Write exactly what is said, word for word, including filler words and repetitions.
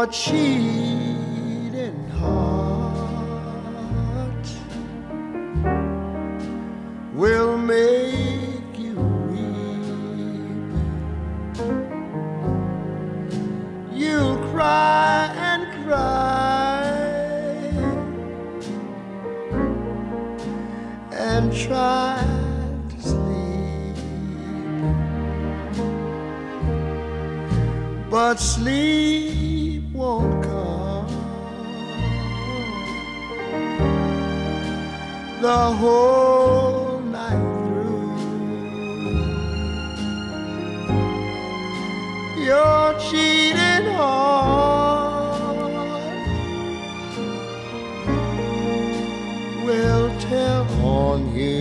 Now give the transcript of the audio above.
Your cheating heart will make you weep. You'll cry and cry and try to sleep, but sleep won't come the whole night through. Your cheating heart will tell on you.